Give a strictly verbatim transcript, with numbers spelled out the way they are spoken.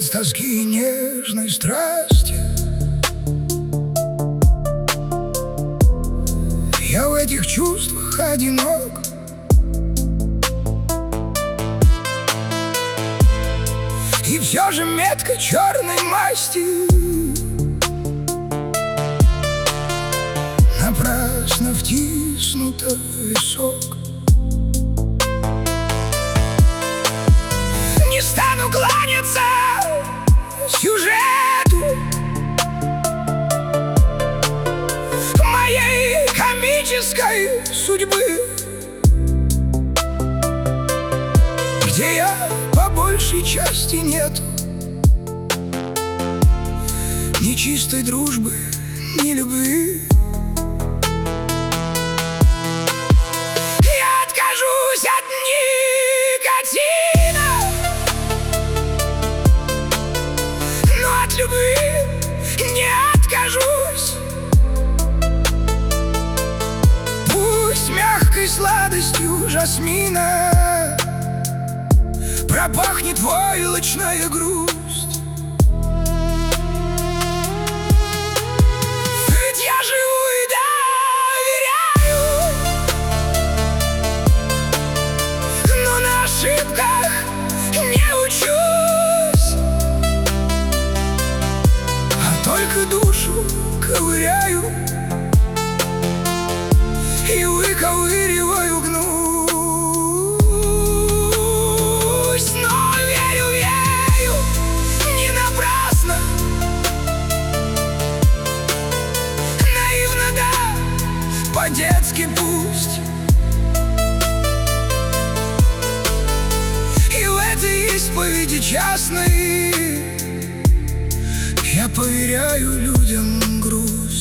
цвет тоски и нежной страсти. Я в этих чувствах одинок. И все же метка черной масти напрасно втиснута в висок. Не стану кланяться сюжету моей комической судьбы, где я по большей части нету ни чистой дружбы, ни любви. Я откажусь от никотина, но от любви не откажусь. Пусть мягкой сладостью жасмина пропахнет войлочная грусть. Ведь я живу и доверяю, но на ошибках не учусь, а только душу ковыряю и выковыриваю гнусь. По-детски пусть, и в этой исповеди частной я поверяю людям грусть.